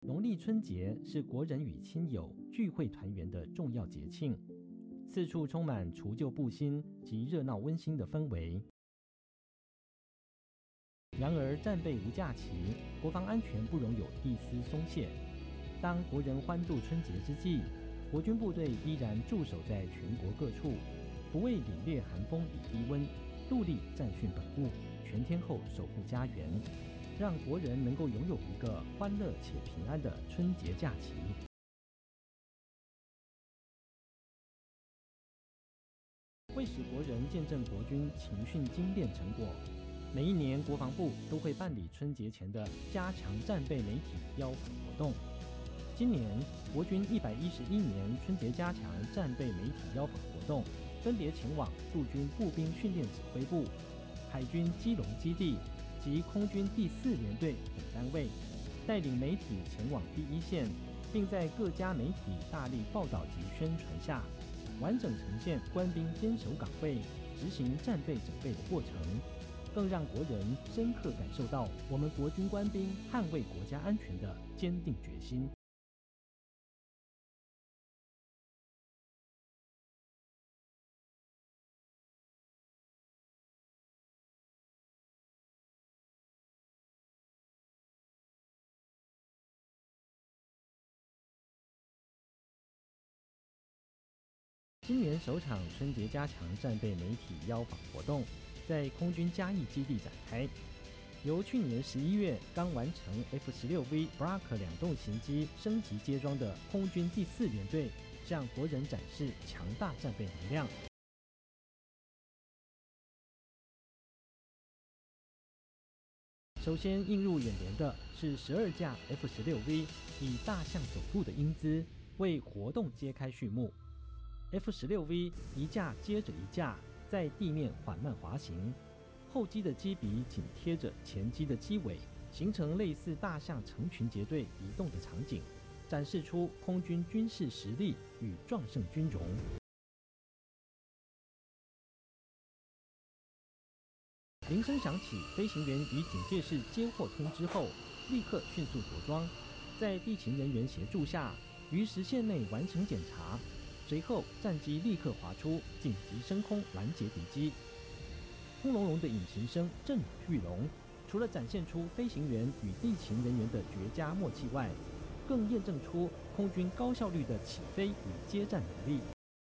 农历春节是国人与亲友聚会团圆的重要节庆，四处充满除旧布新及热闹温馨的氛围。然而，战备无假期，国防安全不容有一丝松懈。当国人欢度春节之际，国军部队依然驻守在全国各处，不畏凛冽寒风与低温，戮力战训本务，全天候守护家园，让国人能够拥有一个欢乐且平安的春节假期。为使国人见证国军勤训精炼成果，每一年国防部都会办理春节前的加强战备媒体邀访活动。今年国军111年春节加强战备媒体邀访活动，分别前往陆军步兵训练指挥部、海军基隆基地及空军第4联队等单位，带领媒体前往第一线，并在各家媒体大力报道及宣传下，完整呈现官兵坚守岗位、执行战备整备的过程，更让国人深刻感受到我们国军官兵捍卫国家安全的坚定决心。今年首场春节加强战备媒体邀访活动，在空军嘉义基地展开，由去年11月刚完成 F-16V Block 2栋型机升级接装的空军第4联队，向国人展示强大战备能量。首先映入眼帘的是12架 F-16V 以大象走路的英姿，为活动揭开序幕。F-16V 一架接着一架在地面缓慢滑行，后机的机鼻紧贴着前机的机尾，形成类似大象成群结队移动的场景，展示出空军军事实力与壮盛军容。铃声响起，飞行员于警戒室接获通知后，立刻迅速着装，在地勤人员协助下，于时限内完成检查。随后，战机立刻滑出，紧急升空拦截敌机。轰隆隆的引擎声震耳欲聋，除了展现出飞行员与地勤人员的绝佳默契外，更验证出空军高效率的起飞与接战能力。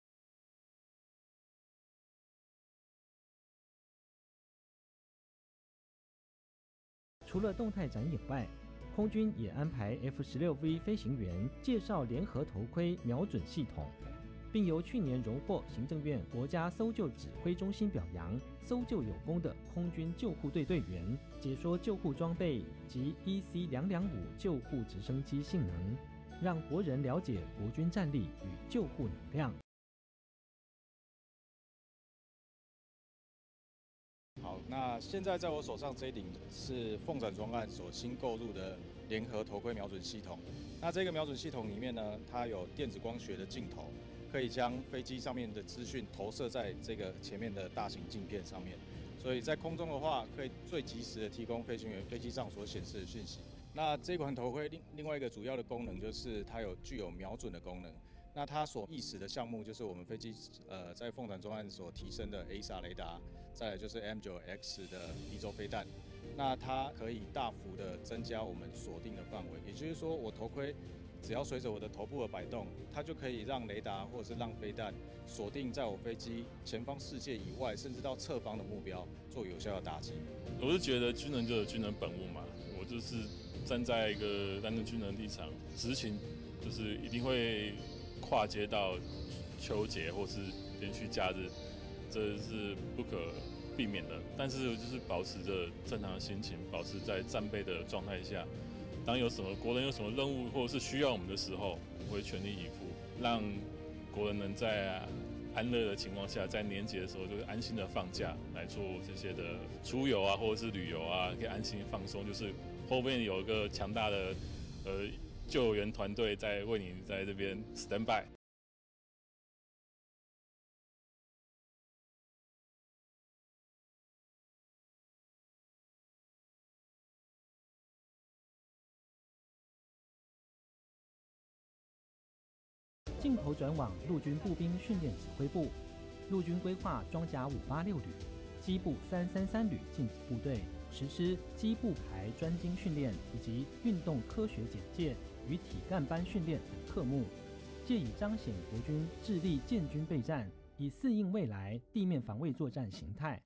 除了动态展演外，空军也安排 F-16V 飞行员介绍联合头盔瞄准系统，并由去年荣获行政院国家搜救指挥中心表扬、搜救有功的空军救护队队员，解说救护装备及 EC-225救护直升机性能，让国人了解国军战力与救护能量。 好，那现在在我手上这一顶是凤展专案所新购入的联合头盔瞄准系统。那这个瞄准系统里面呢，它有电子光学的镜头，可以将飞机上面的资讯投射在这个前面的大型镜片上面，所以在空中的话，可以最及时的提供飞行员飞机上所显示的讯息。那这款头盔另外一个主要的功能就是它具有瞄准的功能。那它所意识的项目就是我们飞机在凤展专案所提升的 ASA 雷达，再来就是 M9X 的敌洲飞弹。那它可以大幅的增加我们锁定的范围，也就是说，我头盔只要随着我的头部的摆动，它就可以让雷达或者是让飞弹锁定在我飞机前方视界以外，甚至到侧方的目标做有效的打击。 我是觉得军人就有军人本物嘛，我就是站在一个担任军人立场，执勤就是一定会跨接到秋节或是连续假日，这是不可避免的。但是就是保持着正常的心情，保持在战备的状态下，当国人有什么任务或者是需要我们的时候，我们会全力以赴，让国人能在安乐的情况下，在年节的时候就是安心的放假来做这些的出游啊，或者是旅游啊，可以安心放松。就是后面有一个强大的救援团队在为你在这边 stand by。 镜头转往陆军步兵训练指挥部，陆军规划装甲586旅、机步333旅进抵部队，实施机步排专精训练以及运动科学简介与体干班训练等科目，借以彰显国军致力建军备战，以适应未来地面防卫作战形态。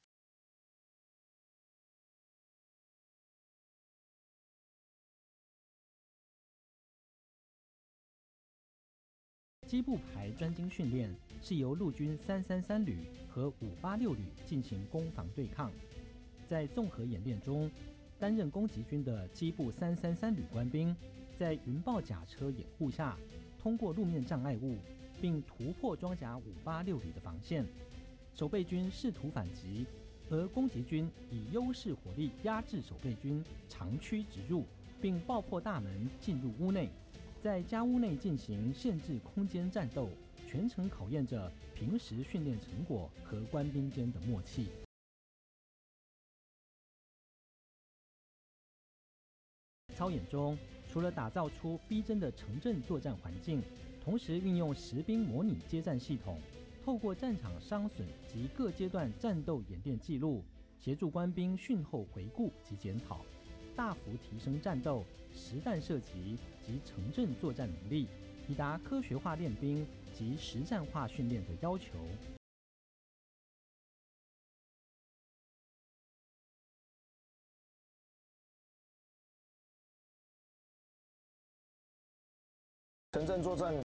机步排专精训练是由陆军333旅和586旅进行攻防对抗。在综合演练中，担任攻击军的机步333旅官兵，在云豹甲车掩护下，通过路面障碍物，并突破装甲586旅的防线。守备军试图反击，而攻击军以优势火力压制守备军，长驱直入，并爆破大门进入屋内。在家屋内进行限制空间战斗，全程考验着平时训练成果和官兵间的默契。操演中，除了打造出逼真的城镇作战环境，同时运用实兵模拟接战系统，透过战场伤损及各阶段战斗演练记录，协助官兵训后回顾及检讨，大幅提升战斗、实弹射击及城镇作战能力，以达科学化练兵及实战化训练的要求。 城镇作战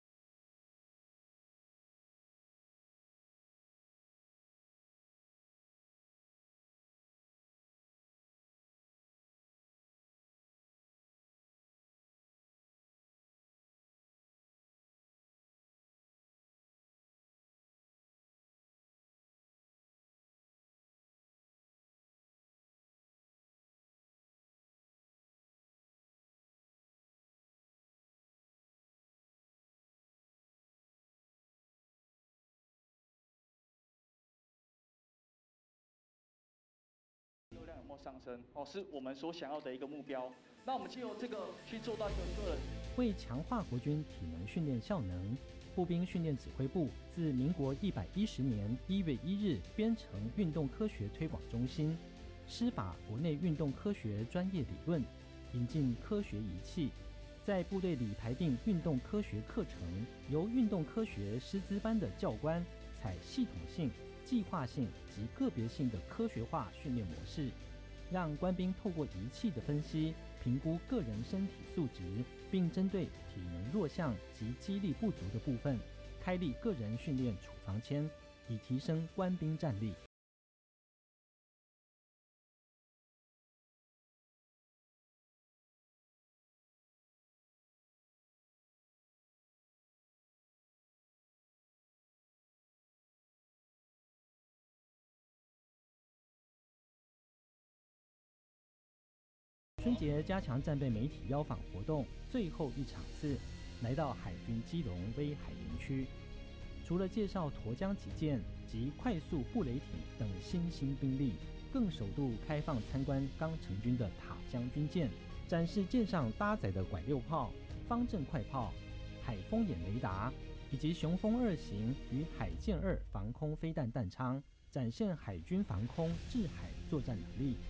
流量有没有上升？是我们所想要的一个目标。那我们就由这个去做到一个个人。 为强化国军体能训练效能，步兵训练指挥部自民国110年1月1日编成运动科学推广中心，施把国内运动科学专业理论，引进科学仪器，在部队里排定运动科学课程，由运动科学师资班的教官采系统性、计划性及个别性的科学化训练模式，让官兵透过仪器的分析，评估个人身体素质，并针对体能弱项及肌力不足的部分，开立个人训练处方签，以提升官兵战力。春节加强战备媒体邀访活动最后一场次，来到海军基隆威海营区。除了介绍沱江级舰及快速布雷艇等新兴兵力，更首度开放参观刚成军的塔江军舰，展示舰上搭载的拐六炮、方阵快炮、海风眼雷达，以及雄风2型与海剑2防空飞弹弹仓，展现海军防空制海作战能力。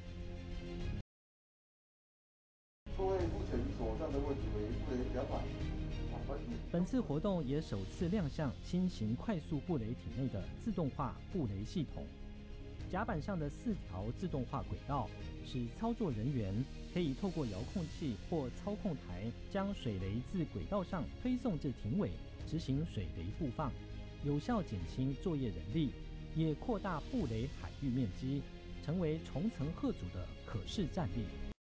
各位目前所站的位置为布雷200。 本次活动也首次亮相新型快速布雷艇内的自动化布雷系统。甲板上的4条自动化轨道，使操作人员可以透过遥控器或操控台，将水雷自轨道上推送至艇尾，执行水雷布放，有效减轻作业人力，也扩大布雷海域面积，成为重层吓阻的可视战力。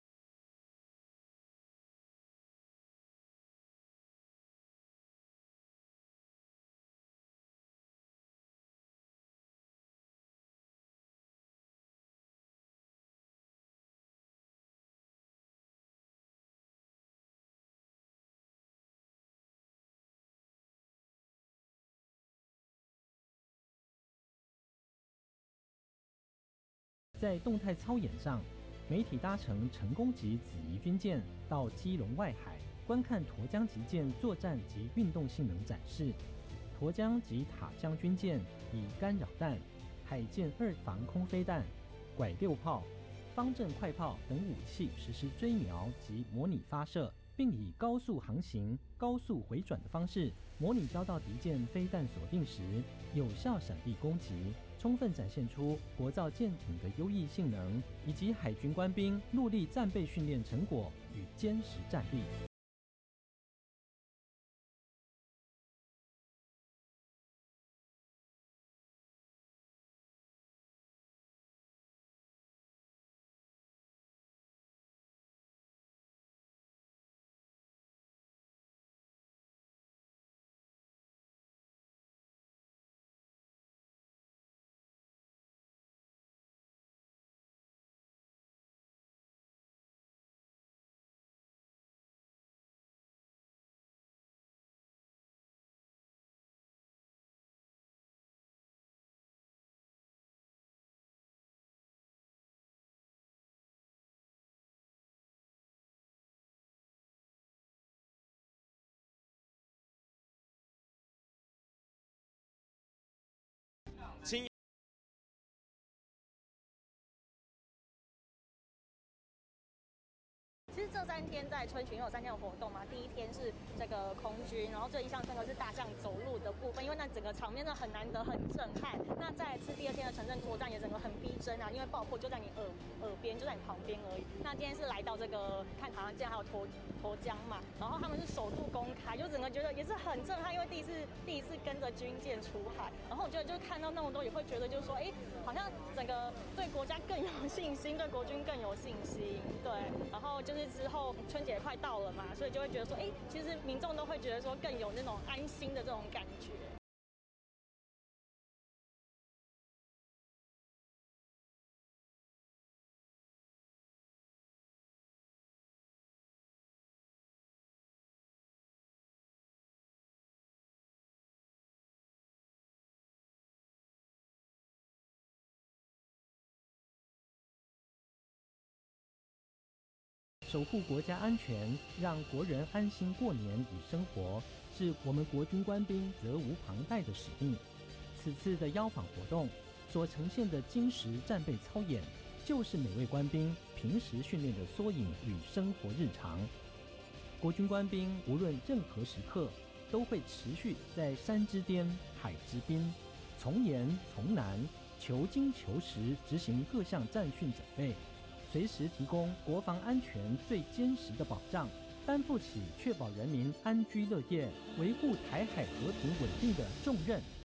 在动态操演上，媒体搭乘成功级紫夷军舰到基隆外海， 观看沱江级舰作战及运动性能展示。沱江及塔江军舰以干扰弹、海舰2防空飞弹、拐六炮、方阵快炮等武器实施追瞄及模拟发射，并以高速航行、高速回转的方式，模拟遭到敌舰飞弹锁定时，有效闪避攻击，充分展现出国造舰艇的优异性能，以及海军官兵陆力战备训练成果与坚实战力。 亲。 其实这3天在春巡有3天的活动嘛，第一天是这个空军，然后最印象深刻是大象走路的部分，因为那整个场面真的很难得，很震撼。那再来是第2天的城镇作战，也整个很逼真啊，因为爆破就在你耳边，就在你旁边而已。那今天是来到这个看塔江还有沱江嘛，然后他们是首度公开，就整个觉得也是很震撼，因为第一次跟着军舰出海，然后我觉得就看到那么多，也会觉得就是说，好像整个对国家更有信心，对国军更有信心，对，然后就是之后春节快到了嘛，所以就会觉得说，其实民众都会觉得说更有那种安心的这种感觉。 守护国家安全，让国人安心过年与生活，是我们国军官兵责无旁贷的使命。此次的邀访活动所呈现的精实战备操演，就是每位官兵平时训练的缩影与生活日常。国军官兵无论任何时刻，都会持续在山之巅、海之滨，从严从难，求精求实执行各项战训准备，随时提供国防安全最坚实的保障，担负起确保人民安居乐业、维护台海和平稳定的重任。